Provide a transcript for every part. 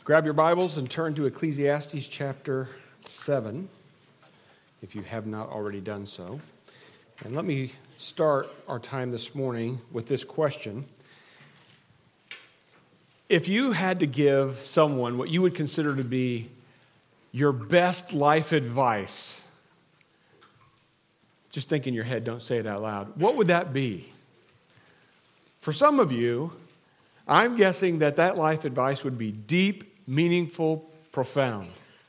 Grab your Bibles and turn to Ecclesiastes chapter 7, if you have not already done so. And let me start our time this morning with this question. If you had to give someone what you would consider to be your best life advice, just think in your head, don't say it out loud, what would that be? For some of you, I'm guessing that life advice would be deep, meaningful, profound.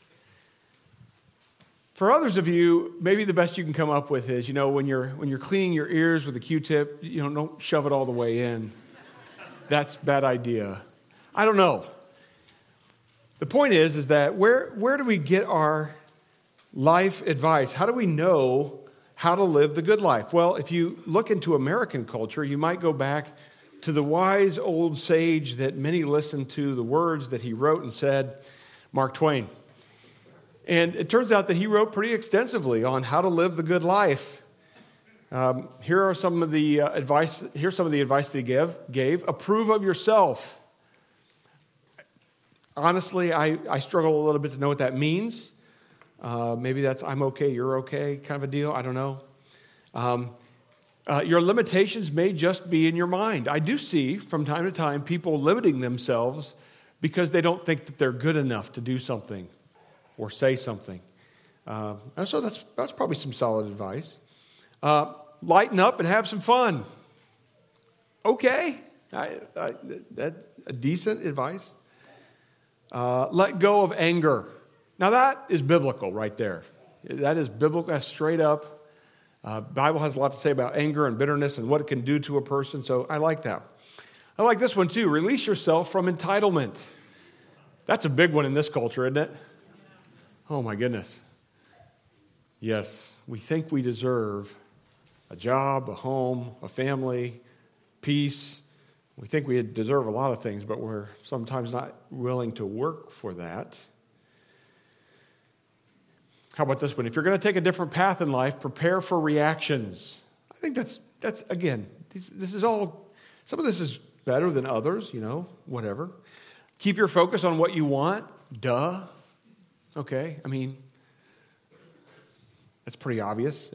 For others of you, maybe the best you can come up with is, when you're cleaning your ears with a Q-tip, don't shove it all the way in. That's a bad idea. I don't know. The point is that where do we get our life advice? How do we know how to live the good life? Well, if you look into American culture, you might go back to the wise old sage that many listened to, the words that he wrote and said, Mark Twain. And it turns out that he wrote pretty extensively on how to live the good life. Here's some of the advice that he gave. Approve of yourself. Honestly, I struggle a little bit to know what that means. Maybe that's I'm okay, you're okay kind of a deal. I don't know. Your limitations may just be in your mind. I do see from time to time people limiting themselves because they don't think that they're good enough to do something or say something. And so that's probably some solid advice. Lighten up and have some fun. Okay, that's a decent advice. Let go of anger. Now that is biblical right there. That is biblical. That's straight up. Bible has a lot to say about anger and bitterness and what it can do to a person, so I like that. I like this one too. Release yourself from entitlement. That's a big one in this culture, isn't it? Oh my goodness. Yes, we think we deserve a job, a home, a family, peace. We think we deserve a lot of things, but we're sometimes not willing to work for that. How about this one? If you're going to take a different path in life, prepare for reactions. I think that's again, this is all, some of this is better than others, whatever. Keep your focus on what you want. Duh. Okay, that's pretty obvious.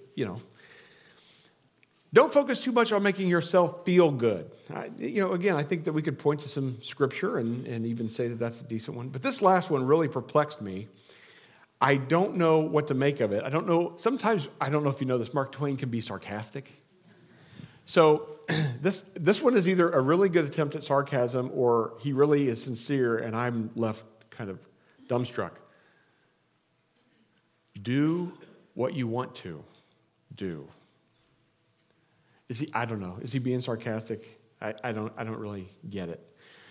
Don't focus too much on making yourself feel good. Again, I think that we could point to some scripture and even say that that's a decent one. But this last one really perplexed me. I don't know what to make of it. I don't know. Sometimes, I don't know if you know this, Mark Twain can be sarcastic. So this one is either a really good attempt at sarcasm or he really is sincere and I'm left kind of dumbstruck. Do what you want to do. I don't know. Is he being sarcastic? I don't really get it.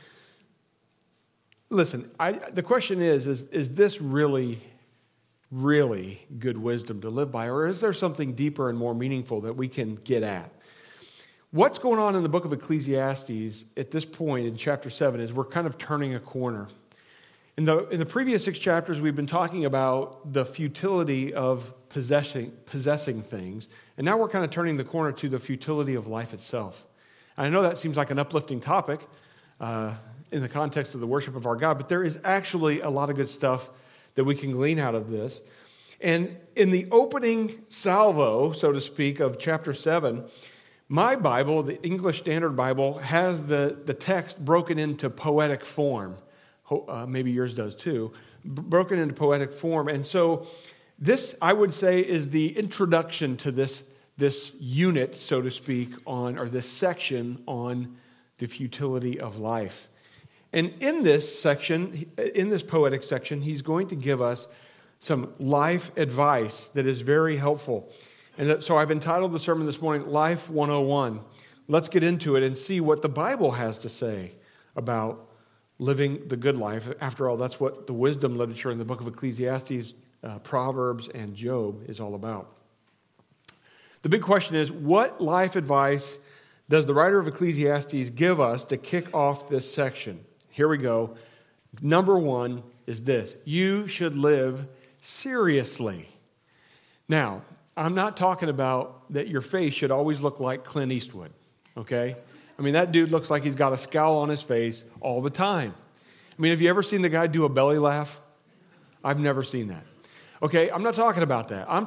Listen, the question is this really good wisdom to live by, or is there something deeper and more meaningful that we can get at? What's going on in the book of Ecclesiastes at this point in chapter 7 is we're kind of turning a corner. In the previous 6 chapters, we've been talking about the futility of possessing things, and now we're kind of turning the corner to the futility of life itself. And I know that seems like an uplifting topic in the context of the worship of our God, but there is actually a lot of good stuff that we can glean out of this. And in the opening salvo, so to speak, of chapter 7, my Bible, the English Standard Bible, has the text broken into poetic form. Maybe yours does too. Broken into poetic form. And so this, I would say, is the introduction to this unit, so to speak, or this section on the futility of life. And in this section, in this poetic section, he's going to give us some life advice that is very helpful. And so I've entitled the sermon this morning, Life 101. Let's get into it and see what the Bible has to say about living the good life. After all, that's what the wisdom literature in the book of Ecclesiastes, Proverbs, and Job is all about. The big question is, what life advice does the writer of Ecclesiastes give us to kick off this section? Here we go. Number 1 is this. You should live seriously. Now, I'm not talking about that your face should always look like Clint Eastwood, okay? I mean, that dude looks like he's got a scowl on his face all the time. I mean, have you ever seen the guy do a belly laugh? I've never seen that. Okay, I'm not talking about that. I'm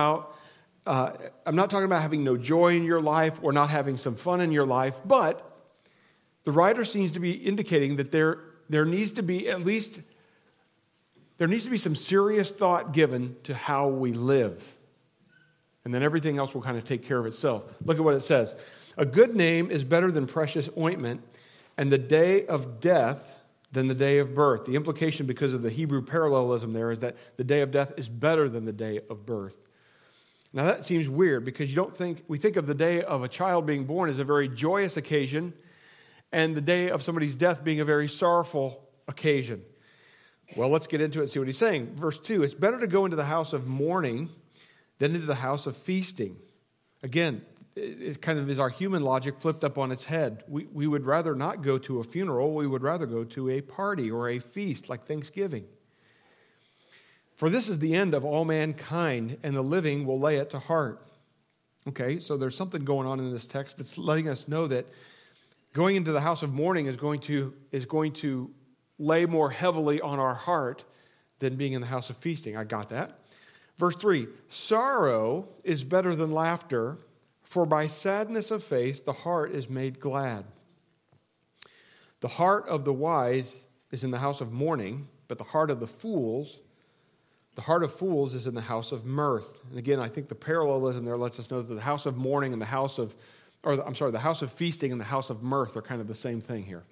not talking about having no joy in your life or not having some fun in your life, but the writer seems to be indicating that there needs to be some serious thought given to how we live. And then everything else will kind of take care of itself. Look at what it says. A good name is better than precious ointment, and the day of death than the day of birth. The implication, because of the Hebrew parallelism there, is that the day of death is better than the day of birth. Now that seems weird because we think of the day of a child being born as a very joyous occasion and the day of somebody's death being a very sorrowful occasion. Well, let's get into it and see what he's saying. Verse 2, it's better to go into the house of mourning than into the house of feasting. Again, it kind of is our human logic flipped up on its head. We would rather not go to a funeral. We would rather go to a party or a feast like Thanksgiving. For this is the end of all mankind, and the living will lay it to heart. Okay, so there's something going on in this text that's letting us know that going into the house of mourning is going to lay more heavily on our heart than being in the house of feasting. I got that. Verse 3, sorrow is better than laughter, for by sadness of face the heart is made glad. The heart of the wise is in the house of mourning, but the heart of fools is in the house of mirth. And again, I think the parallelism there lets us know that the house of mourning and the house of feasting and the house of mirth are kind of the same thing here.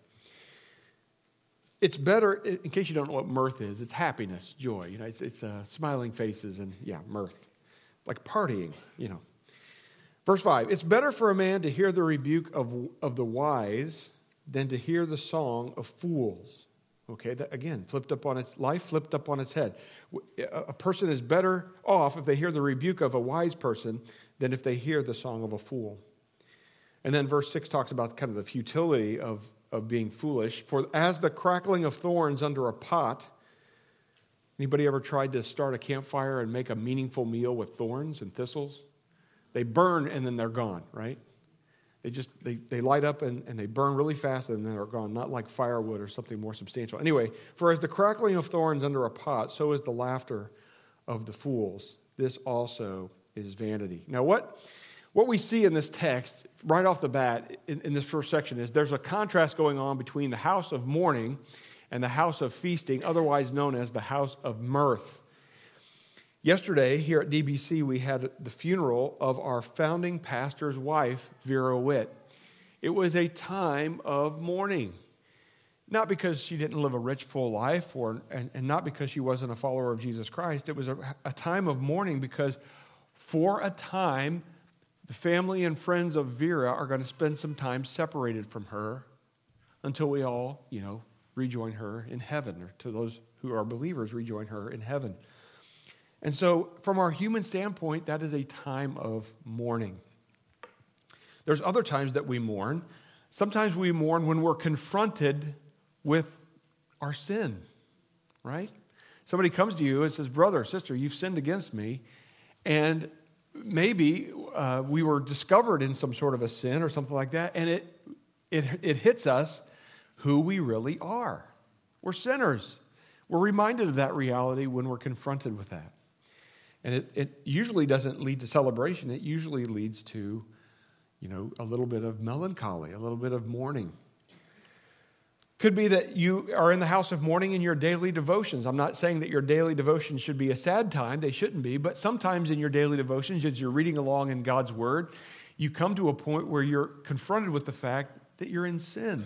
It's better, in case you don't know what mirth is, it's happiness, joy. You know, it's smiling faces and, mirth. Like partying, Verse 5, it's better for a man to hear the rebuke of the wise than to hear the song of fools. Okay, that again, flipped up on its head. A person is better off if they hear the rebuke of a wise person than if they hear the song of a fool. And then verse 6 talks about kind of the futility of being foolish. For as the crackling of thorns under a pot, anybody ever tried to start a campfire and make a meaningful meal with thorns and thistles? They burn and then they're gone, right? They light up and they burn really fast and then they're gone, not like firewood or something more substantial. Anyway, for as the crackling of thorns under a pot, so is the laughter of the fools. This also is vanity. Now what we see in this text right off the bat in this first section is there's a contrast going on between the house of mourning and the house of feasting, otherwise known as the house of mirth. Yesterday, here at DBC, we had the funeral of our founding pastor's wife, Vera Witt. It was a time of mourning. Not because she didn't live a rich, full life, and not because she wasn't a follower of Jesus Christ. It was a time of mourning because for a time, the family and friends of Vera are going to spend some time separated from her until we all, rejoin her in heaven, or to those who are believers, rejoin her in heaven. And so, from our human standpoint, that is a time of mourning. There's other times that we mourn. Sometimes we mourn when we're confronted with our sin, right? Somebody comes to you and says, brother, sister, you've sinned against me. And maybe we were discovered in some sort of a sin or something like that, and it hits us who we really are. We're sinners. We're reminded of that reality when we're confronted with that. And it usually doesn't lead to celebration. It usually leads to, a little bit of melancholy, a little bit of mourning. Could be that you are in the house of mourning in your daily devotions. I'm not saying that your daily devotions should be a sad time. They shouldn't be. But sometimes in your daily devotions, as you're reading along in God's Word, you come to a point where you're confronted with the fact that you're in sin.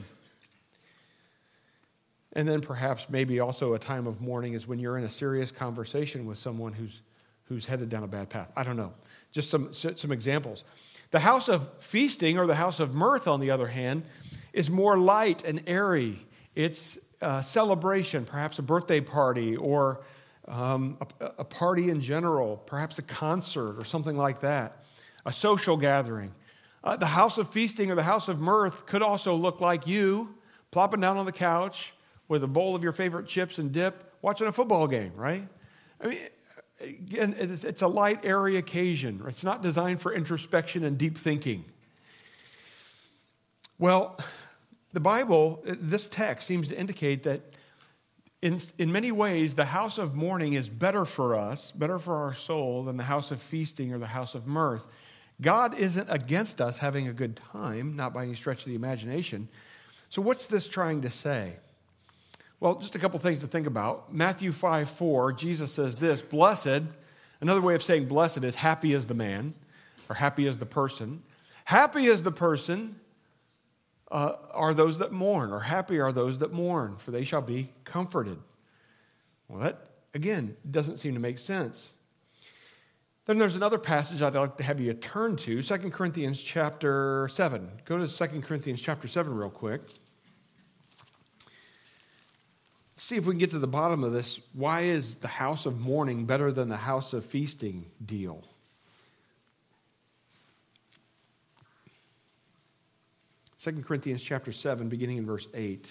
And then perhaps maybe also a time of mourning is when you're in a serious conversation with someone who's headed down a bad path. I don't know. Just some examples. The house of feasting or the house of mirth, on the other hand, is more light and airy. It's a celebration, perhaps a birthday party or a party in general, perhaps a concert or something like that, a social gathering. The house of feasting or the house of mirth could also look like you plopping down on the couch with a bowl of your favorite chips and dip, watching a football game, right? I mean, again, it's a light, airy occasion. It's not designed for introspection and deep thinking. Well, the Bible, this text seems to indicate that in many ways, the house of mourning is better for us, better for our soul, than the house of feasting or the house of mirth. God isn't against us having a good time, not by any stretch of the imagination. So what's this trying to say? Well, just a couple things to think about. Matthew 5:4, Jesus says this, blessed, another way of saying blessed is happy is the man, or happy is the person. Happy is the person are those that mourn, or happy are those that mourn, for they shall be comforted. Well, that, again, doesn't seem to make sense. Then there's another passage I'd like to have you turn to, 2 Corinthians chapter 7. Go to 2 Corinthians chapter 7 real quick. See if we can get to the bottom of this. Why is the house of mourning better than the house of feasting deal? 2 Corinthians chapter 7, beginning in verse 8.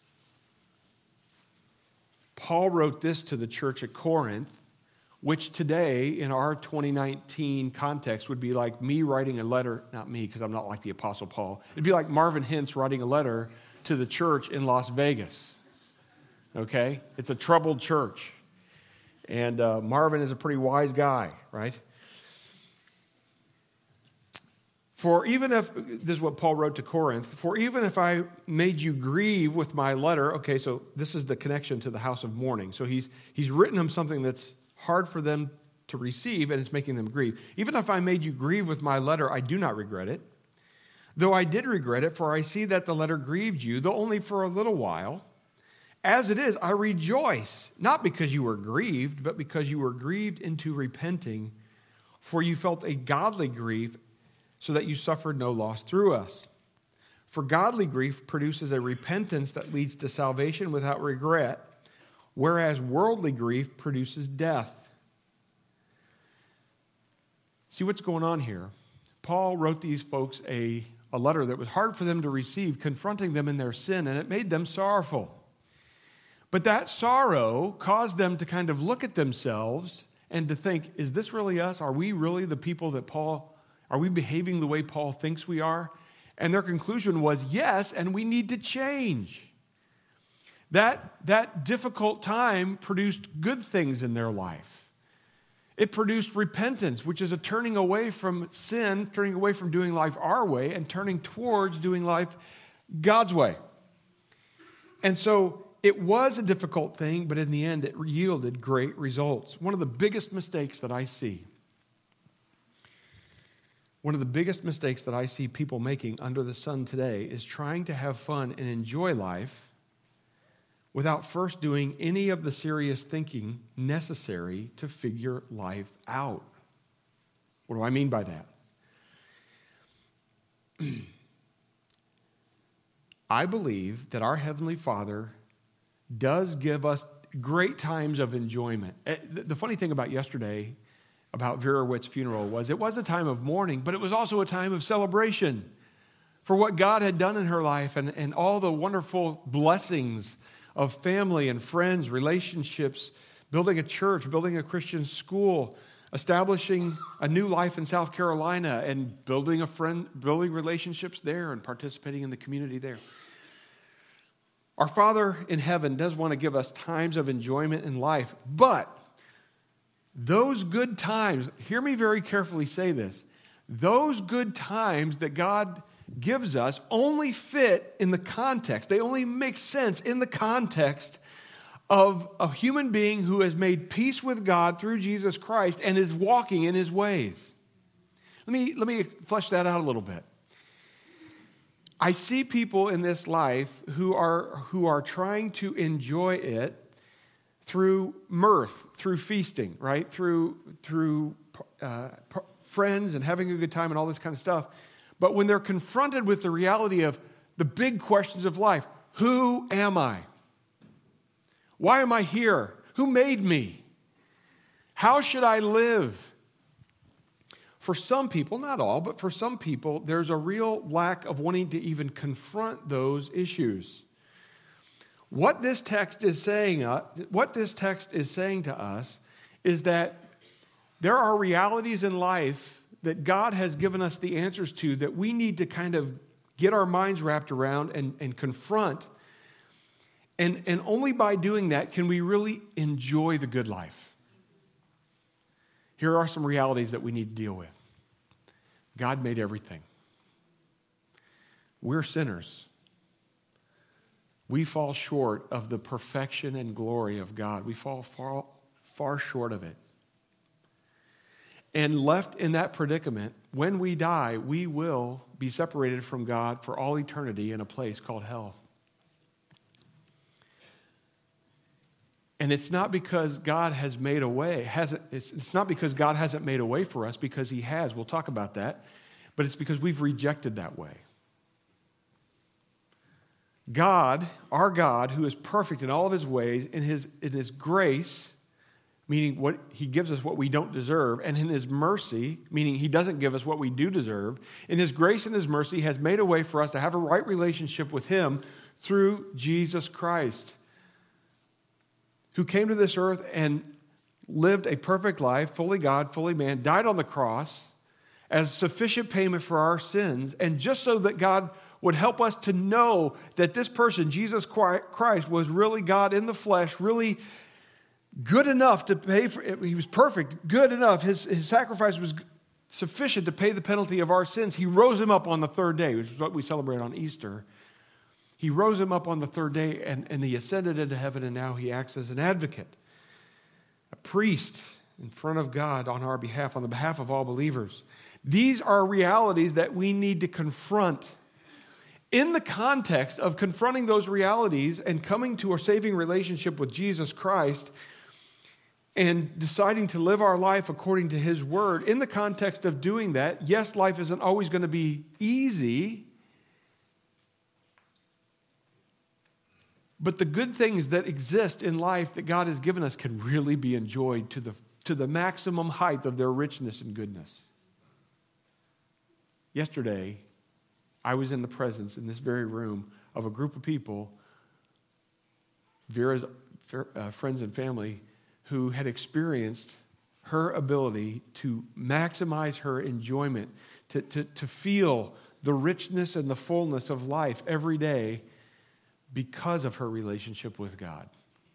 Paul wrote this to the church at Corinth, which today, in our 2019 context, would be like me writing a letter, not me, because I'm not like the Apostle Paul. It'd be like Marvin Hintz writing a letter to the church in Las Vegas. Okay? It's a troubled church. And Marvin is a pretty wise guy, right? For even if, this is what Paul wrote to Corinth, for even if I made you grieve with my letter, okay, so this is the connection to the house of mourning. So he's written them something that's hard for them to receive, and it's making them grieve. Even if I made you grieve with my letter, I do not regret it. Though I did regret it, for I see that the letter grieved you, though only for a little while. As it is, I rejoice, not because you were grieved, but because you were grieved into repenting, for you felt a godly grief, so that you suffered no loss through us. For godly grief produces a repentance that leads to salvation without regret, whereas worldly grief produces death. See what's going on here? Paul wrote these folks a letter that was hard for them to receive, confronting them in their sin, and it made them sorrowful. But that sorrow caused them to kind of look at themselves and to think, is this really us? Are we really the people that are we behaving the way Paul thinks we are? And their conclusion was, yes, and we need to change. That difficult time produced good things in their life. It produced repentance, which is a turning away from sin, turning away from doing life our way, and turning towards doing life God's way. And so it was a difficult thing, but in the end, it yielded great results. One of the biggest mistakes that I see people making under the sun today is trying to have fun and enjoy life without first doing any of the serious thinking necessary to figure life out. What do I mean by that? I believe that our Heavenly Father does give us great times of enjoyment. The funny thing about yesterday, about Vera Witt's funeral, was it was a time of mourning, but it was also a time of celebration for what God had done in her life and all the wonderful blessings of family and friends, relationships, building a church, building a Christian school, establishing a new life in South Carolina, and building relationships there and participating in the community there. Our Father in heaven does want to give us times of enjoyment in life, but those good times, hear me very carefully say this, those good times that God gives us only fit in the context. They only make sense in the context of a human being who has made peace with God through Jesus Christ and is walking in his ways. Let me flesh that out a little bit. I see people in this life who are trying to enjoy it through mirth, through feasting, right? Through friends and having a good time and all this kind of stuff. But when they're confronted with the reality of the big questions of life, who am I? Why am I here? Who made me? How should I live? For some people, not all, but for some people, there's a real lack of wanting to even confront those issues. What this text is saying to us is that there are realities in life that God has given us the answers to that we need to kind of get our minds wrapped around and confront. And only by doing that can we really enjoy the good life. Here are some realities that we need to deal with. God made everything. We're sinners. We fall short of the perfection and glory of God. We fall far short of it. And left in that predicament, when we die, we will be separated from God for all eternity in a place called hell. And it's not because God has made a way. It's not because God hasn't made a way for us, because he has. We'll talk about that. But it's because we've rejected that way. God, our God, who is perfect in all of his ways, in his grace, meaning what he gives us what we don't deserve, and in his mercy, meaning he doesn't give us what we do deserve, in his grace and his mercy has made a way for us to have a right relationship with him through Jesus Christ, who came to this earth and lived a perfect life, fully God, fully man, died on the cross as sufficient payment for our sins, and just so that God would help us to know that this person, Jesus Christ, was really God in the flesh, really good enough to pay for it. He was perfect, good enough. His sacrifice was sufficient to pay the penalty of our sins. He rose him up on the third day, which is what we celebrate on Easter. He rose him up on the third day, and he ascended into heaven, and now he acts as an advocate, a priest in front of God on our behalf, on the behalf of all believers. These are realities that we need to confront. In the context of confronting those realities and coming to a saving relationship with Jesus Christ and deciding to live our life according to his word, in the context of doing that, yes, life isn't always going to be easy, but the good things that exist in life that God has given us can really be enjoyed to the maximum height of their richness and goodness. Yesterday, I was in the presence, in this very room, of a group of people, Vera's friends and family, who had experienced her ability to maximize her enjoyment, to feel the richness and the fullness of life every day because of her relationship with God.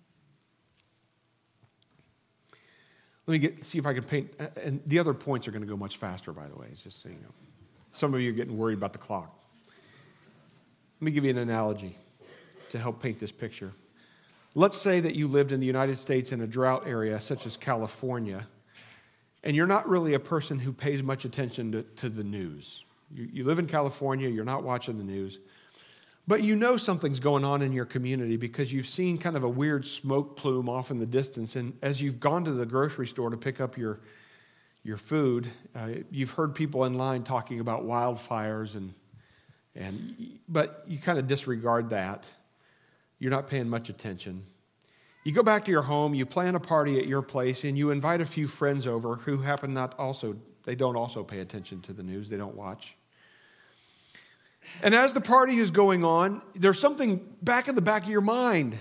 Let me see if I can paint, and the other points are going to go much faster, by the way, just so you know. Some of you are getting worried about the clock. Let me give you an analogy to help paint this picture. Let's say that you lived in the United States in a drought area such as California, and you're not really a person who pays much attention to the news. You live in California, you're not watching the news, but you know something's going on in your community because you've seen kind of a weird smoke plume off in the distance, and as you've gone to the grocery store to pick up your food, you've heard people in line talking about wildfires, but you kind of disregard that. You're not paying much attention. You go back to your home, you plan a party at your place, and you invite a few friends over who happen they don't also pay attention to the news, they don't watch. And as the party is going on, there's something back in the back of your mind.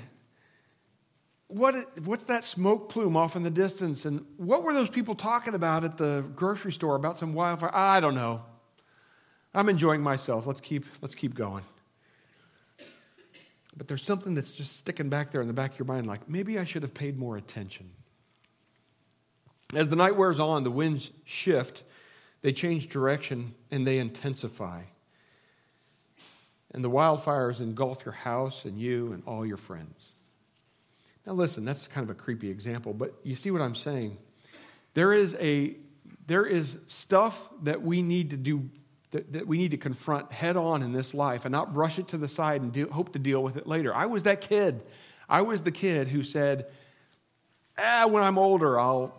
What's that smoke plume off in the distance? And what were those people talking about at the grocery store about some wildfire? I don't know. I'm enjoying myself. Let's keep going. But there's something that's just sticking back there in the back of your mind, like maybe I should have paid more attention. As the night wears on, the winds shift, they change direction, and they intensify. And the wildfires engulf your house and you and all your friends. Now listen, that's kind of a creepy example, but you see what I'm saying? There is stuff that we need to do, that we need to confront head on in this life and not brush it to the side and hope to deal with it later. I was that kid. I was the kid who said, when I'm older, I'll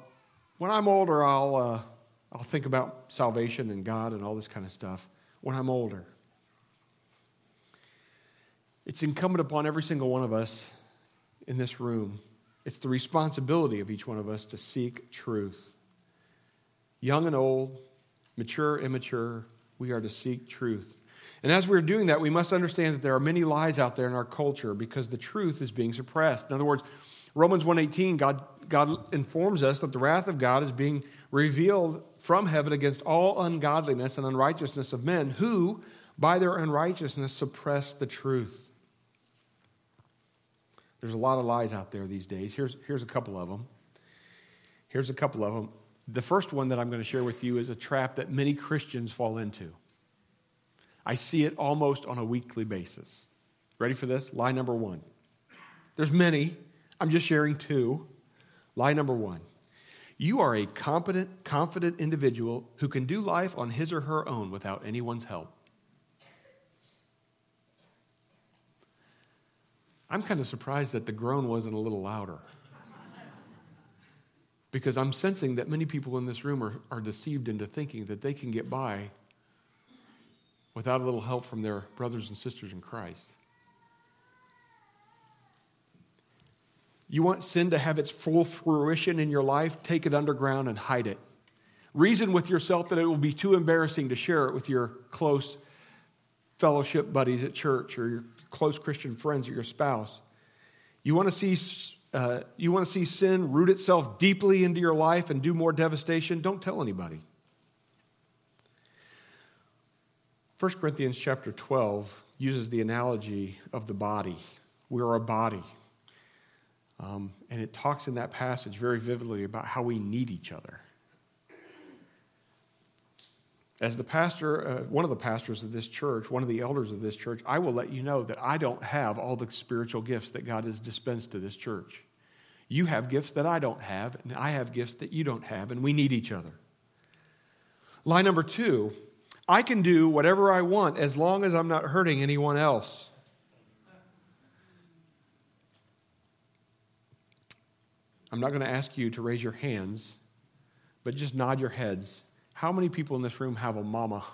think about salvation and God and all this kind of stuff when I'm older. It's incumbent upon every single one of us in this room. It's the responsibility of each one of us to seek truth. Young and old, mature, immature, we are to seek truth. And as we're doing that, we must understand that there are many lies out there in our culture because the truth is being suppressed. In other words, Romans 1:18, God informs us that the wrath of God is being revealed from heaven against all ungodliness and unrighteousness of men who, by their unrighteousness, suppress the truth. There's a lot of lies out there these days. Here's a couple of them. The first one that I'm going to share with you is a trap that many Christians fall into. I see it almost on a weekly basis. Ready for this? Lie number one. There's many. I'm just sharing two. Lie number one. You are a competent, confident individual who can do life on his or her own without anyone's help. I'm kind of surprised that the groan wasn't a little louder. Because I'm sensing that many people in this room are deceived into thinking that they can get by without a little help from their brothers and sisters in Christ. You want sin to have its full fruition in your life? Take it underground and hide it. Reason with yourself that it will be too embarrassing to share it with your close fellowship buddies at church or your close Christian friends or your spouse. You want to see sin root itself deeply into your life and do more devastation? Don't tell anybody. 1 Corinthians chapter 12 uses the analogy of the body. We're a body. And it talks in that passage very vividly about how we need each other. As the pastor, one of the pastors of this church, one of the elders of this church, I will let you know that I don't have all the spiritual gifts that God has dispensed to this church. You have gifts that I don't have, and I have gifts that you don't have, and we need each other. Lie number two, I can do whatever I want as long as I'm not hurting anyone else. I'm not going to ask you to raise your hands, but just nod your heads. How many people in this room have a mama?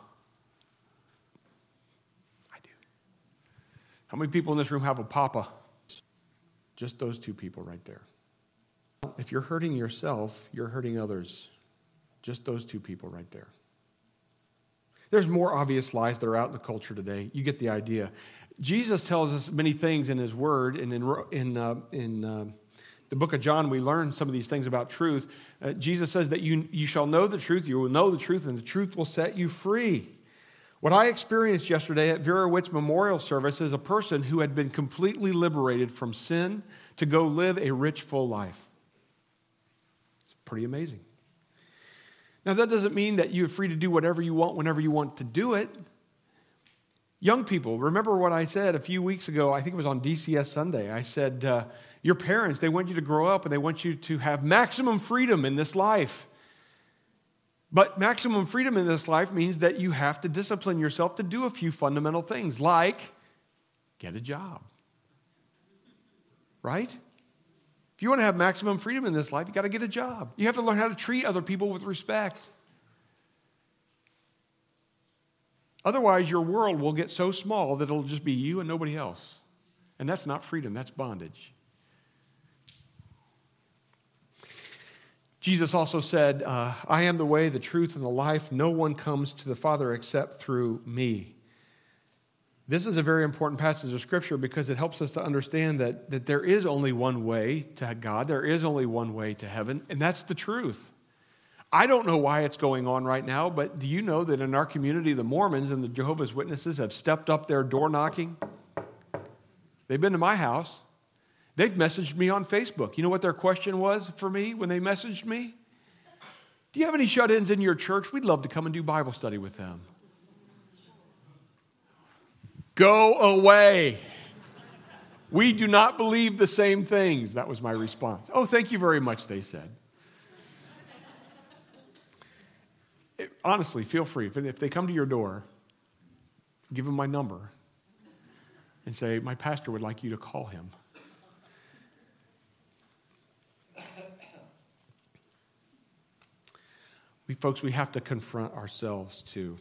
I do. How many people in this room have a papa? Just those two people right there. If you're hurting yourself, you're hurting others. Just those two people right there. There's more obvious lies that are out in the culture today. You get the idea. Jesus tells us many things in his word, and in the book of John, we learn some of these things about truth. Jesus says that you shall know the truth, you will know the truth, and the truth will set you free. What I experienced yesterday at Vera Witt's memorial service is a person who had been completely liberated from sin to go live a rich, full life. It's pretty amazing. Now, that doesn't mean that you're free to do whatever you want whenever you want to do it. Young people, remember what I said a few weeks ago, I think it was on DCS Sunday. I said, your parents, they want you to grow up and they want you to have maximum freedom in this life. But maximum freedom in this life means that you have to discipline yourself to do a few fundamental things, like get a job. Right? If you want to have maximum freedom in this life, you got to get a job. You have to learn how to treat other people with respect. Otherwise, your world will get so small that it'll just be you and nobody else. And that's not freedom, that's bondage. Jesus also said, I am the way, the truth, and the life. No one comes to the Father except through me. This is a very important passage of Scripture because it helps us to understand that there is only one way to God. There is only one way to heaven, and that's the truth. I don't know why it's going on right now, but do you know that in our community, the Mormons and the Jehovah's Witnesses have stepped up their door knocking? They've been to my house. They've messaged me on Facebook. You know what their question was for me when they messaged me? Do you have any shut-ins in your church? We'd love to come and do Bible study with them. Go away. We do not believe the same things. That was my response. Oh, thank you very much, they said. Honestly, feel free. If they come to your door, give them my number and say, my pastor would like you to call him. We have to confront ourselves too.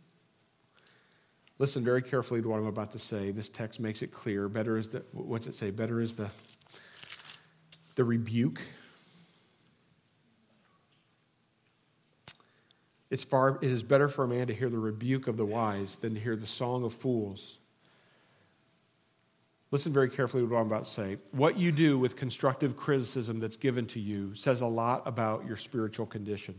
Listen very carefully to what I'm about to say. This text makes it clear. What's it say? Better is the rebuke. It is better for a man to hear the rebuke of the wise than to hear the song of fools. Listen very carefully to what I'm about to say. What you do with constructive criticism that's given to you says a lot about your spiritual condition.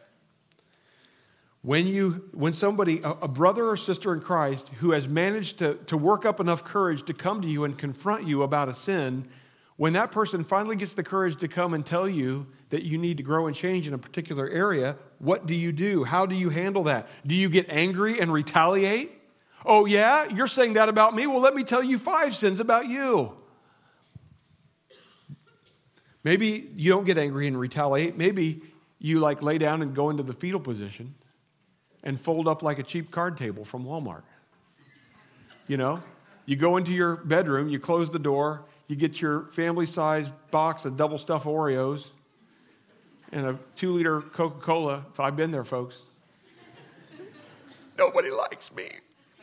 When somebody, a brother or sister in Christ who has managed to work up enough courage to come to you and confront you about a sin, When that person finally gets the courage to come and tell you that you need to grow and change in a particular area, what do you do? How do you handle that? Do you get angry and retaliate? Oh, yeah? You're saying that about me? Well, let me tell you 5 sins about you. Maybe you don't get angry and retaliate. Maybe you lay down and go into the fetal position and fold up like a cheap card table from Walmart. You know? You go into your bedroom, you close the door, you get your family-sized box of double stuffed Oreos and a 2-liter Coca-Cola. I've been there, folks. Nobody likes me.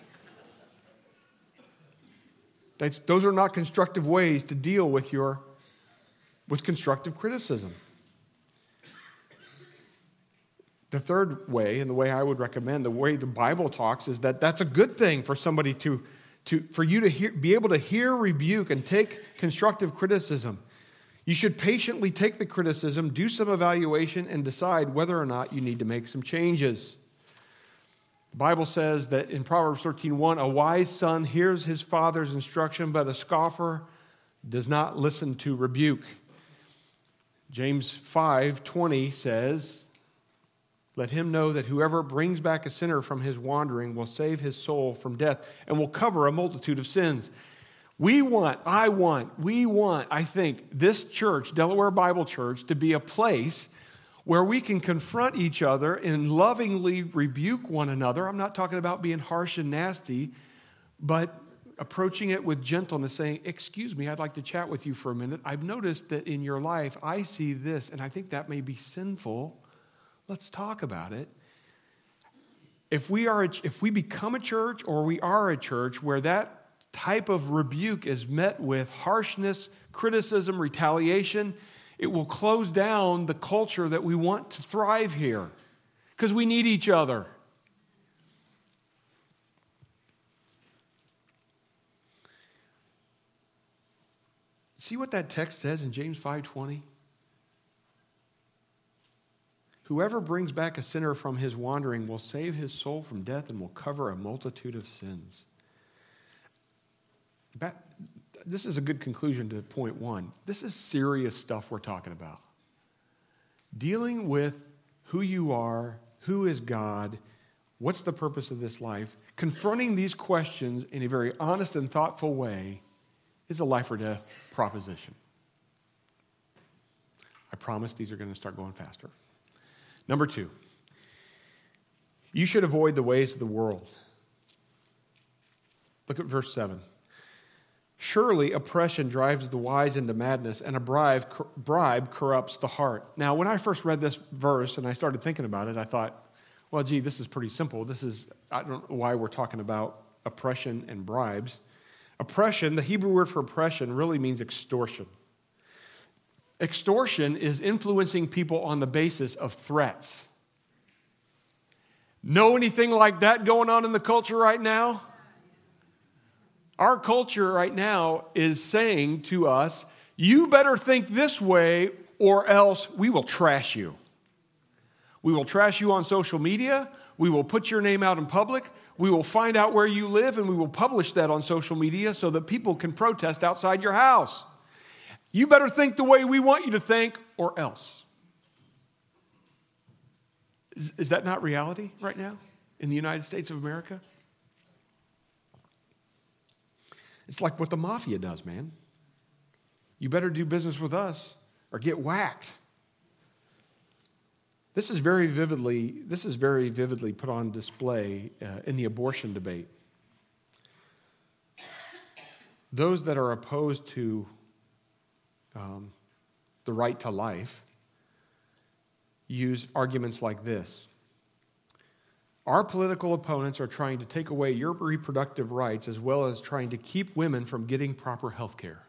Those are not constructive ways to deal with constructive criticism. The third way, and the way I would recommend, the way the Bible talks, is that that's a good thing for somebody for you to be able to hear rebuke and take constructive criticism. You should patiently take the criticism, do some evaluation, and decide whether or not you need to make some changes. The Bible says that in Proverbs 13:1, a wise son hears his father's instruction, but a scoffer does not listen to rebuke. James 5:20 says, let him know that whoever brings back a sinner from his wandering will save his soul from death and will cover a multitude of sins. I think, this church, Delaware Bible Church, to be a place where we can confront each other and lovingly rebuke one another. I'm not talking about being harsh and nasty, but approaching it with gentleness, saying, excuse me, I'd like to chat with you for a minute. I've noticed that in your life, I see this, and I think that may be sinful. Let's talk about it. If we become a church, or we are a church where that type of rebuke is met with harshness, criticism, retaliation, it will close down the culture that we want to thrive here, because we need each other. See what that text says in James 5:20? Whoever brings back a sinner from his wandering will save his soul from death and will cover a multitude of sins. This is a good conclusion to point 1. This is serious stuff we're talking about. Dealing with who you are, who is God, what's the purpose of this life, confronting these questions in a very honest and thoughtful way is a life or death proposition. I promise these are going to start going faster. Number 2, you should avoid the ways of the world. Look at verse 7. Surely oppression drives the wise into madness, and a bribe corrupts the heart. Now, when I first read this verse and I started thinking about it, I thought, well, gee, this is pretty simple. I don't know why we're talking about oppression and bribes. Oppression, the Hebrew word for oppression, really means extortion. Extortion is influencing people on the basis of threats. Know anything like that going on in the culture right now? Our culture right now is saying to us, you better think this way or else we will trash you. We will trash you on social media. We will put your name out in public. We will find out where you live, and we will publish that on social media so that people can protest outside your house. You better think the way we want you to think or else. Is that not reality right now in the United States of America? It's like what the mafia does, man. You better do business with us or get whacked. This is very vividly put on display in the abortion debate. Those that are opposed to the right to life use arguments like this. Our political opponents are trying to take away your reproductive rights as well as trying to keep women from getting proper health care.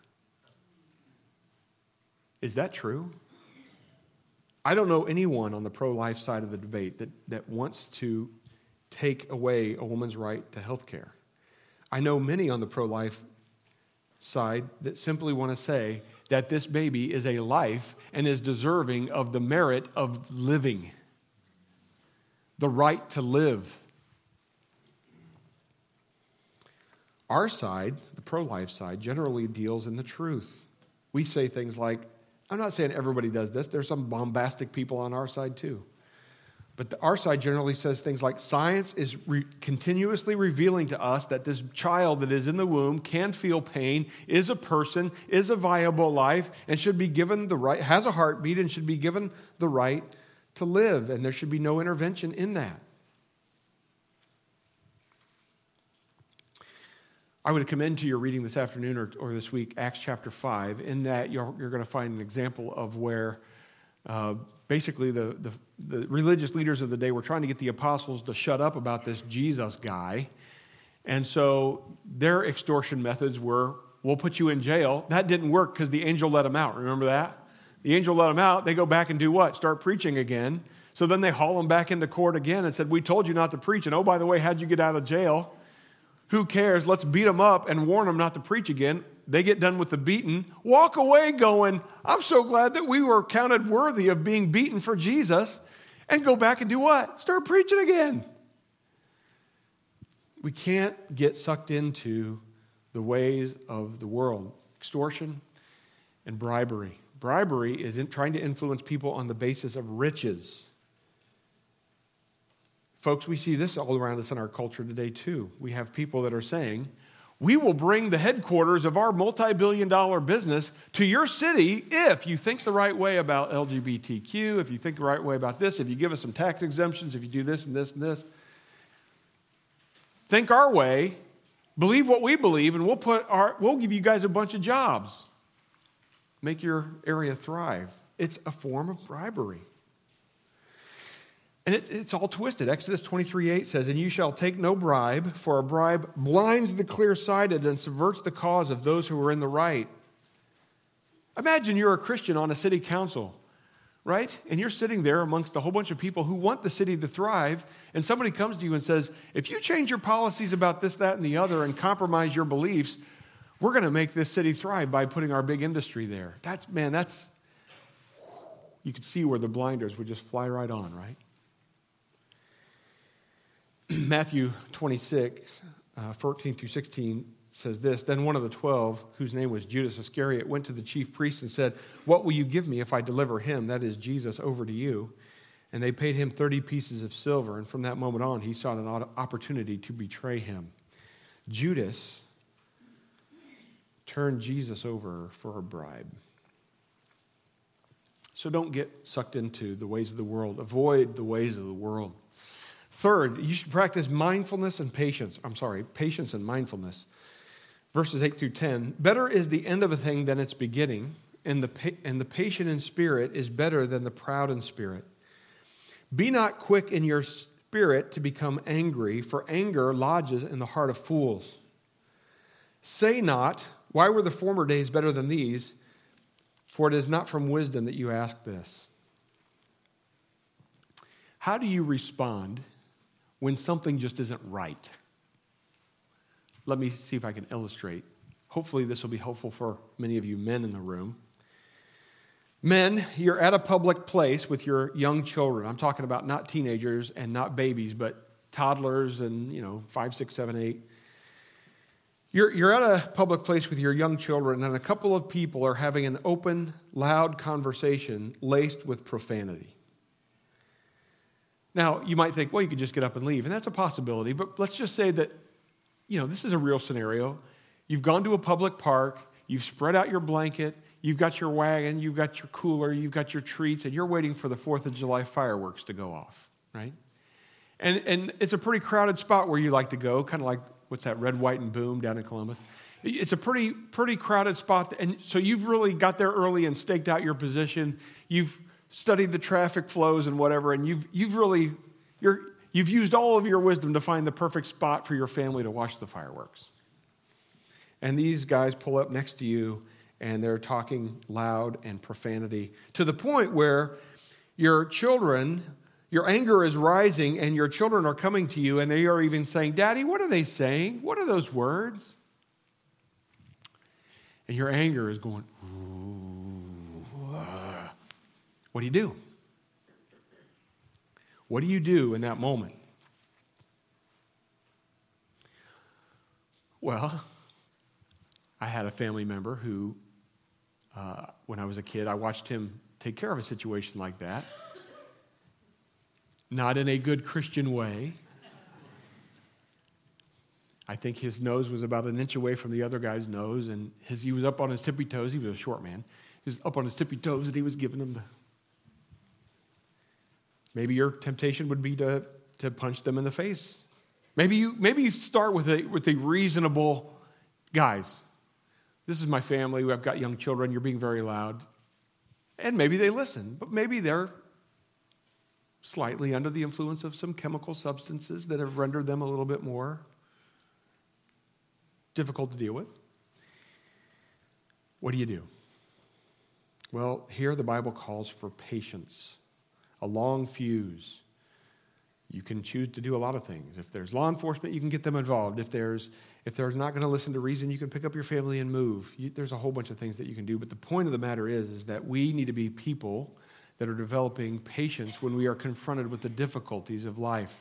Is that true? I don't know anyone on the pro-life side of the debate that wants to take away a woman's right to health care. I know many on the pro-life side that simply want to say that this baby is a life and is deserving of the merit of living, the right to live. Our side, the pro-life side, generally deals in the truth. We say things like, I'm not saying everybody does this. There's some bombastic people on our side too. But our side generally says things like, science is continuously revealing to us that this child that is in the womb can feel pain, is a person, is a viable life, and should be given the right, has a heartbeat, and should be given the right to live. And there should be no intervention in that. I would commend to your reading this afternoon or this week Acts chapter 5, in that you're going to find an example of where basically the religious leaders of the day were trying to get the apostles to shut up about this Jesus guy. And so their extortion methods were, we'll put you in jail. That didn't work because the angel let them out. Remember that? The angel let them out. They go back and do what? Start preaching again. So then they haul them back into court again and said, we told you not to preach. And oh, by the way, how'd you get out of jail? Who cares? Let's beat them up and warn them not to preach again. They get done with the beating, walk away going, I'm so glad that we were counted worthy of being beaten for Jesus, and go back and do what? Start preaching again. We can't get sucked into the ways of the world. Extortion and bribery. Bribery is trying to influence people on the basis of riches. Folks, we see this all around us in our culture today too. We have people that are saying, we will bring the headquarters of our multi-billion-dollar business to your city if you think the right way about LGBTQ, if you think the right way about this, if you give us some tax exemptions, if you do this and this and this. Think our way, believe what we believe, and we'll give you guys a bunch of jobs. Make your area thrive. It's a form of bribery. And it's all twisted. Exodus 23:8 says, and you shall take no bribe, for a bribe blinds the clear-sighted and subverts the cause of those who are in the right. Imagine you're a Christian on a city council, right? And you're sitting there amongst a whole bunch of people who want the city to thrive, and somebody comes to you and says, if you change your policies about this, that, and the other and compromise your beliefs, we're going to make this city thrive by putting our big industry there. That's, you could see where the blinders would just fly right on, right? Matthew 26, 14 through 16 says this, then one of the 12, whose name was Judas Iscariot, went to the chief priests and said, what will you give me if I deliver him, that is Jesus, over to you? And they paid him 30 pieces of silver, and from that moment on, he sought an opportunity to betray him. Judas turned Jesus over for a bribe. So don't get sucked into the ways of the world. Avoid the ways of the world. Third, you should practice mindfulness and patience. Patience and mindfulness. Verses 8 through 10. Better is the end of a thing than its beginning, and the patient in spirit is better than the proud in spirit. Be not quick in your spirit to become angry, for anger lodges in the heart of fools. Say not, why were the former days better than these? For it is not from wisdom that you ask this. How do you respond when something just isn't right? Let me see if I can illustrate. Hopefully this will be helpful for many of you men in the room. Men, you're at a public place with your young children. I'm talking about not teenagers and not babies, but toddlers and, 5, 6, 7, 8. You're at a public place with your young children, and a couple of people are having an open, loud conversation laced with profanity. Now, you might think, well, you could just get up and leave, and that's a possibility, but let's just say that, this is a real scenario. You've gone to a public park, you've spread out your blanket, you've got your wagon, you've got your cooler, you've got your treats, and you're waiting for the 4th of July fireworks to go off, right? And it's a pretty crowded spot where you like to go, kind of like, what's that, Red, White, and Boom down in Columbus? It's a pretty crowded spot, and so you've really got there early and staked out your position. You've studied the traffic flows and whatever, and you've used all of your wisdom to find the perfect spot for your family to watch the fireworks. And these guys pull up next to you, and they're talking loud and profanity to the point where your anger is rising, and your children are coming to you, and they are even saying, Daddy, what are they saying? What are those words? And your anger is going, ooh. What do you do? What do you do in that moment? Well, I had a family member who when I was a kid. I watched him take care of a situation like that. Not in a good Christian way. I think his nose was about an inch away from the other guy's nose, and he was up on his tippy toes. He was a short man. He was up on his tippy toes, and he was giving him the... Maybe your temptation would be to punch them in the face. Maybe you start with a reasonable, guys, this is my family. I've got young children. You're being very loud. And maybe they listen, but maybe they're slightly under the influence of some chemical substances that have rendered them a little bit more difficult to deal with. What do you do? Well, here the Bible calls for patience, a long fuse. You can choose to do a lot of things. If there's law enforcement, you can get them involved. If they're not going to listen to reason, you can pick up your family and move. There's a whole bunch of things that you can do. But the point of the matter is that we need to be people that are developing patience when we are confronted with the difficulties of life.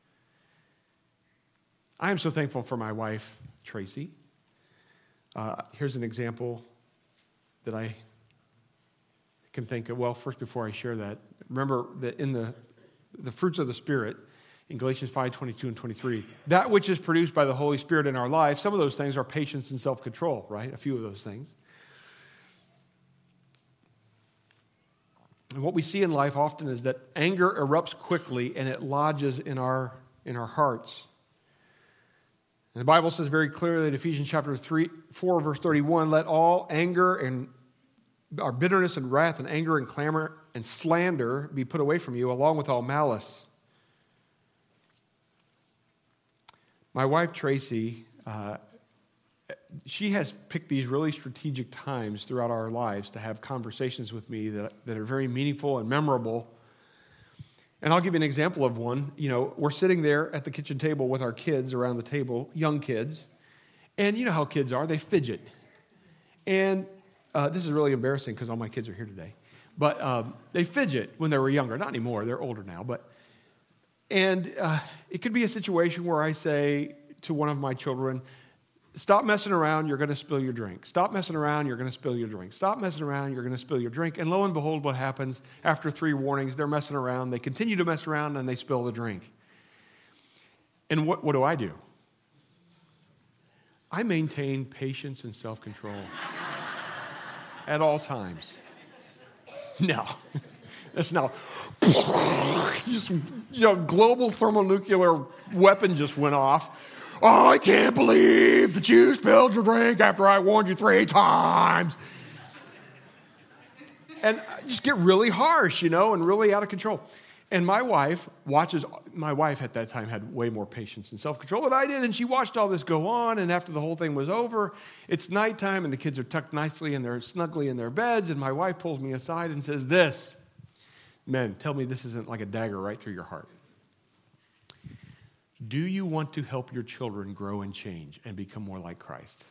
I am so thankful for my wife, Tracy. Here's an example that I can think of. Well, first, before I share that, remember that in the fruits of the Spirit, in Galatians 5:22 and 23, that which is produced by the Holy Spirit in our life, some of those things are patience and self-control, right? A few of those things. And what we see in life often is that anger erupts quickly and it lodges in our hearts. And the Bible says very clearly in Ephesians chapter 4, verse 31, let all anger and our bitterness and wrath and anger and clamor and slander be put away from you, along with all malice. My wife, Tracy, she has picked these really strategic times throughout our lives to have conversations with me that are very meaningful and memorable. And I'll give you an example of one. You know, we're sitting there at the kitchen table with our kids around the table, young kids, and you know how kids are, they fidget. And this is really embarrassing because all my kids are here today. But they fidget when they were younger. Not anymore, they're older now. And it could be a situation where I say to one of my children, stop messing around, you're going to spill your drink. Stop messing around, you're going to spill your drink. Stop messing around, you're going to spill your drink. And lo and behold, what happens? After 3 warnings, they're messing around. They continue to mess around, and they spill the drink. And what do? I maintain patience and self-control at all times. No, that's not. Just, global thermonuclear weapon just went off. Oh, I can't believe that you spilled your drink after I warned you 3 times. And I just get really harsh, and really out of control. And my wife at that time had way more patience and self-control than I did, and she watched all this go on, and after the whole thing was over, it's nighttime, and the kids are tucked nicely, and they're snugly in their beds, and my wife pulls me aside and says this, men, tell me this isn't like a dagger right through your heart. Do you want to help your children grow and change and become more like Christ?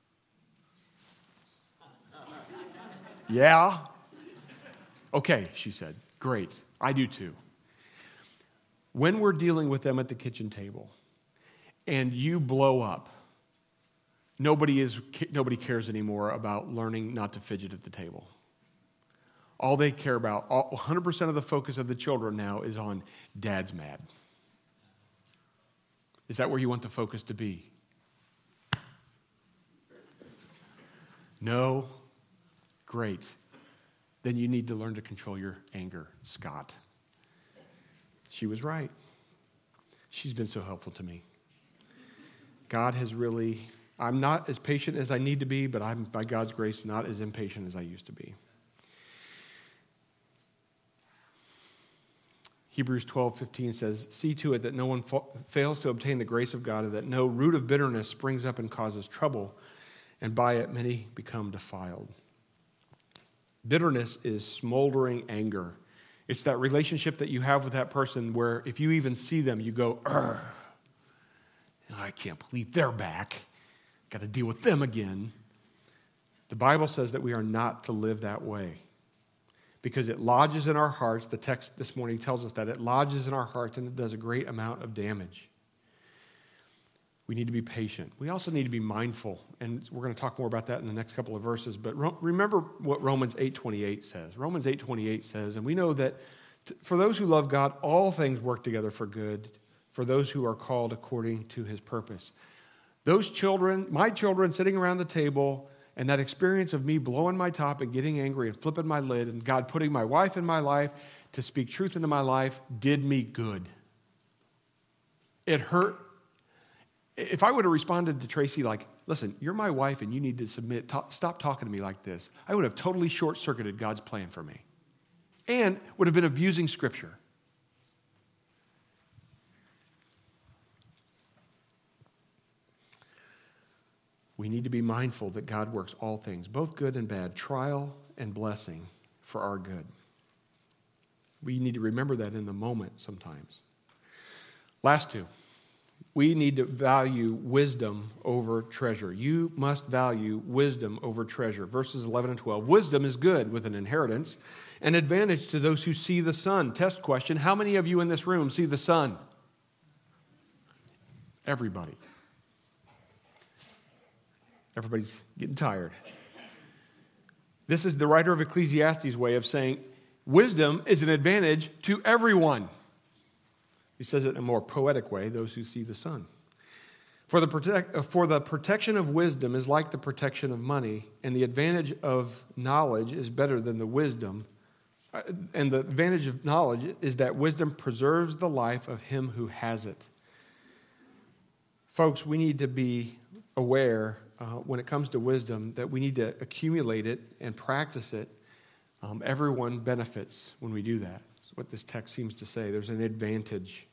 Yeah? Okay, she said. Great. I do too. When we're dealing with them at the kitchen table and you blow up, nobody cares anymore about learning not to fidget at the table. All they care about, 100% of the focus of the children now is on dad's mad. Is that where you want the focus to be? No? Great. Then you need to learn to control your anger, Scott. She was right. She's been so helpful to me. God has really, I'm not as patient as I need to be, but I'm, by God's grace, not as impatient as I used to be. Hebrews 12:15 says, see to it that no one fails to obtain the grace of God, and that no root of bitterness springs up and causes trouble, and by it many become defiled. Bitterness is smoldering anger. It's that relationship that you have with that person where if you even see them, you go, I can't believe they're back. Got to deal with them again. The Bible says that we are not to live that way because it lodges in our hearts. The text this morning tells us that it lodges in our hearts and it does a great amount of damage. We need to be patient. We also need to be mindful, and we're going to talk more about that in the next couple of verses, but remember what Romans 8:28 says. Romans 8:28 says, and we know that for those who love God, all things work together for good, for those who are called according to his purpose. Those children, my children sitting around the table, and that experience of me blowing my top and getting angry and flipping my lid, and God putting my wife in my life to speak truth into my life, did me good. It hurt. If I would have responded to Tracy like, listen, you're my wife and you need to submit, stop talking to me like this, I would have totally short-circuited God's plan for me and would have been abusing Scripture. We need to be mindful that God works all things, both good and bad, trial and blessing, for our good. We need to remember that in the moment sometimes. Last two. We need to value wisdom over treasure. You must value wisdom over treasure. Verses 11 and 12. Wisdom is good with an inheritance, an advantage to those who see the sun. Test question, how many of you in this room see the sun? Everybody. Everybody's getting tired. This is the writer of Ecclesiastes' way of saying wisdom is an advantage to everyone. He says it in a more poetic way, those who see the sun. For the protection of wisdom is like the protection of money, and the advantage of knowledge is better than the wisdom. And the advantage of knowledge is that wisdom preserves the life of him who has it. Folks, we need to be aware when it comes to wisdom that we need to accumulate it and practice it. Everyone benefits when we do that. That's what this text seems to say. There's an advantage.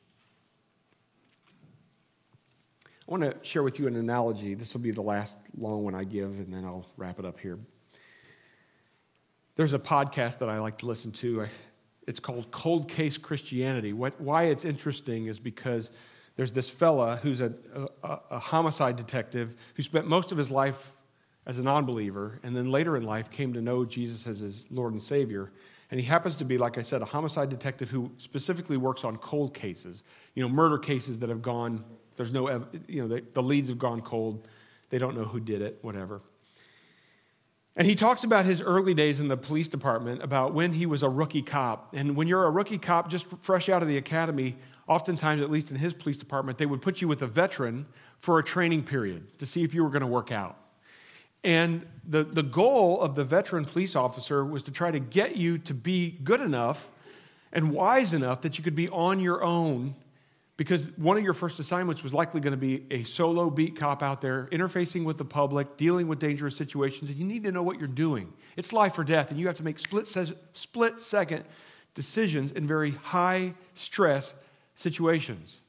I want to share with you an analogy. This will be the last long one I give, and then I'll wrap it up here. There's a podcast that I like to listen to. It's called Cold Case Christianity. Why it's interesting is because there's this fella who's a homicide detective who spent most of his life as a non-believer, and then later in life came to know Jesus as his Lord and Savior. And he happens to be, like I said, a homicide detective who specifically works on cold cases, murder cases that have gone, there's no, the leads have gone cold. They don't know who did it, whatever. And he talks about his early days in the police department, about when he was a rookie cop. And when you're a rookie cop, just fresh out of the academy, oftentimes, at least in his police department, they would put you with a veteran for a training period to see if you were going to work out. And the goal of the veteran police officer was to try to get you to be good enough and wise enough that you could be on your own, because one of your first assignments was likely going to be a solo beat cop out there, interfacing with the public, dealing with dangerous situations, and you need to know what you're doing. It's life or death, and you have to make split-second decisions in very high-stress situations.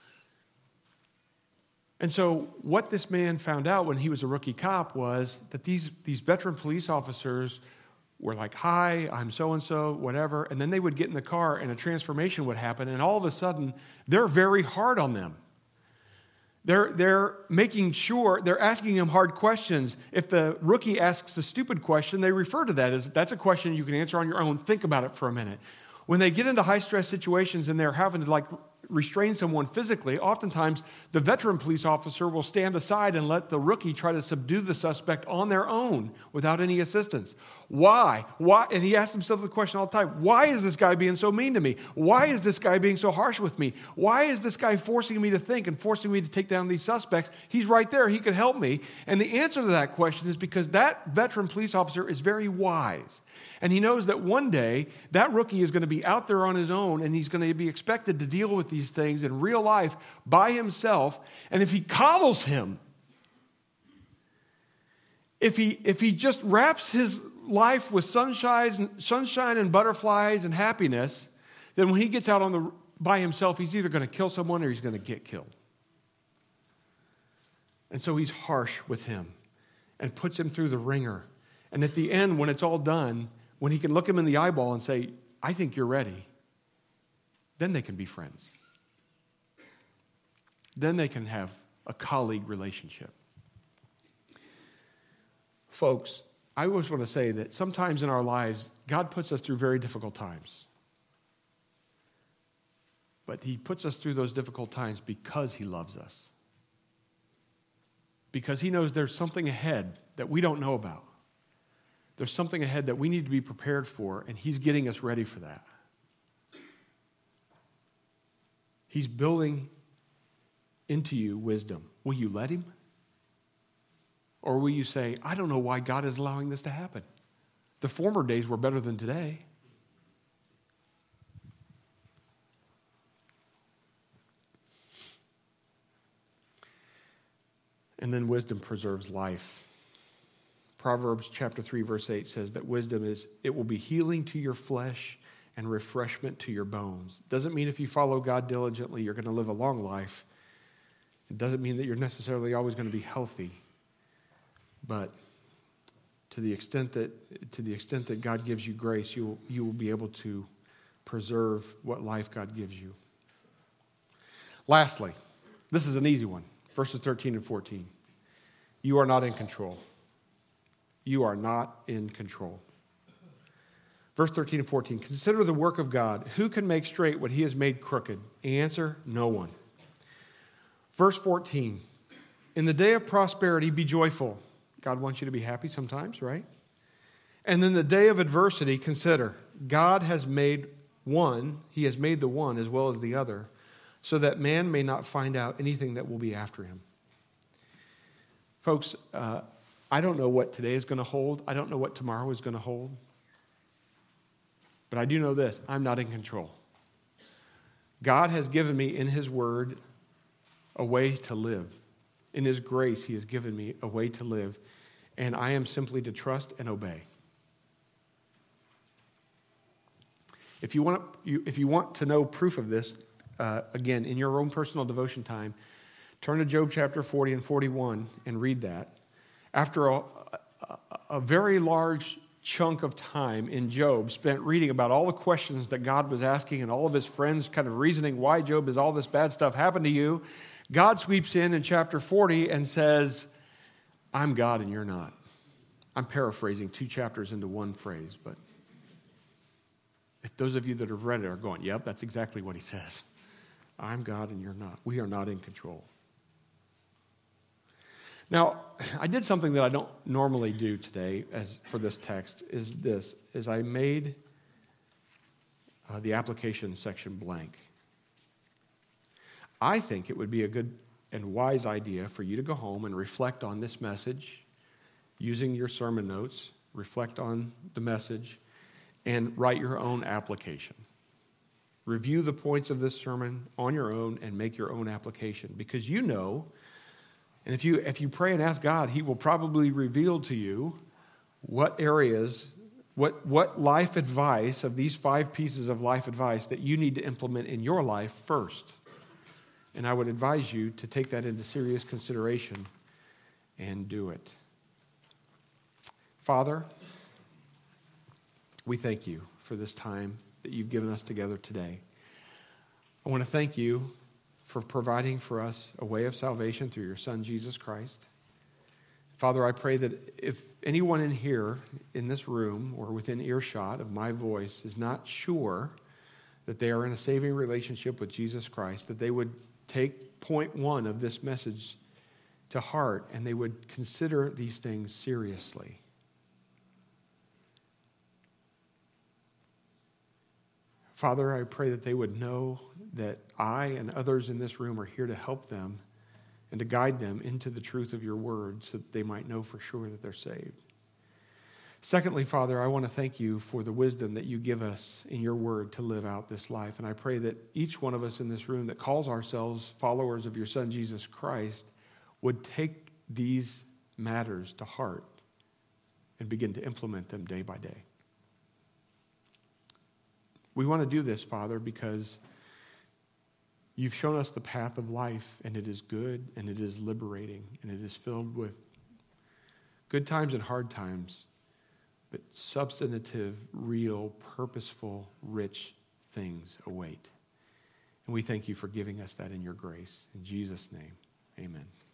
And so what this man found out when he was a rookie cop was that these veteran police officers were like, hi, I'm so-and-so, whatever, and then they would get in the car and a transformation would happen, and all of a sudden, they're very hard on them. They're making sure, they're asking them hard questions. If the rookie asks a stupid question, they refer to that as, that's a question you can answer on your own, think about it for a minute. When they get into high-stress situations and they're having to restrain someone physically, oftentimes the veteran police officer will stand aside and let the rookie try to subdue the suspect on their own without any assistance. Why? And he asks himself the question all the time, why is this guy being so mean to me? Why is this guy being so harsh with me? Why is this guy forcing me to think and forcing me to take down these suspects? He's right there. He could help me. And the answer to that question is because that veteran police officer is very wise. And he knows that one day that rookie is going to be out there on his own, and he's going to be expected to deal with these things in real life by himself. And if he coddles him, if he just wraps his life with sunshine and butterflies and happiness, then when he gets out by himself, he's either going to kill someone or he's going to get killed. And so he's harsh with him and puts him through the ringer. And at the end, when it's all done, when he can look him in the eyeball and say, I think you're ready, then they can be friends. Then they can have a colleague relationship. Folks, I always want to say that sometimes in our lives, God puts us through very difficult times. But he puts us through those difficult times because he loves us. because he knows there's something ahead that we don't know about. There's something ahead that we need to be prepared for, and he's getting us ready for that. He's building into you wisdom. Will you let him? Or will you say, I don't know why God is allowing this to happen. The former days were better than today. And then wisdom preserves life. Proverbs chapter 3, verse 8 says that wisdom it will be healing to your flesh and refreshment to your bones. It doesn't mean if you follow God diligently, you're going to live a long life. It doesn't mean that you're necessarily always going to be healthy. But to the extent that God gives you grace, you will be able to preserve what life God gives you. Lastly, this is an easy one. Verses 13 and 14. You are not in control. You are not in control. Verse 13 and 14. Consider the work of God. Who can make straight what he has made crooked? Answer, no one. Verse 14. In the day of prosperity, be joyful. God wants you to be happy sometimes, right? And then the day of adversity, consider. God has made one. He has made the one as well as the other, so that man may not find out anything that will be after him. Folks, I don't know what today is going to hold. I don't know what tomorrow is going to hold. But I do know this. I'm not in control. God has given me in his word a way to live. In his grace, he has given me a way to live. And I am simply to trust and obey. If you want to know proof of this, again, in your own personal devotion time, turn to Job chapter 40 and 41 and read that. After a very large chunk of time in Job spent reading about all the questions that God was asking and all of his friends kind of reasoning why, Job, is all this bad stuff happened to you, God sweeps in chapter 40 and says, I'm God and you're not. I'm paraphrasing 2 chapters into one phrase, but if those of you that have read it are going, yep, that's exactly what he says. I'm God and you're not. We are not in control. Now, I did something that I don't normally do today for this text, is I made the application section blank. I think it would be a good and wise idea for you to go home and reflect on this message using your sermon notes, reflect on the message, and write your own application. Review the points of this sermon on your own and make your own application, because you know, and if you pray and ask God, he will probably reveal to you what areas, what life advice of these 5 pieces of life advice that you need to implement in your life first. And I would advise you to take that into serious consideration and do it. Father, we thank you for this time that you've given us together today. I want to thank you for providing for us a way of salvation through your Son, Jesus Christ. Father, I pray that if anyone in here, in this room, or within earshot of my voice is not sure that they are in a saving relationship with Jesus Christ, that they would take point 1 of this message to heart and they would consider these things seriously. Father, I pray that they would know that I and others in this room are here to help them and to guide them into the truth of your word so that they might know for sure that they're saved. Secondly, Father, I want to thank you for the wisdom that you give us in your word to live out this life. And I pray that each one of us in this room that calls ourselves followers of your Son, Jesus Christ, would take these matters to heart and begin to implement them day by day. We want to do this, Father, because you've shown us the path of life, and it is good, and it is liberating, and it is filled with good times and hard times, but substantive, real, purposeful, rich things await. And we thank you for giving us that in your grace. In Jesus' name, amen.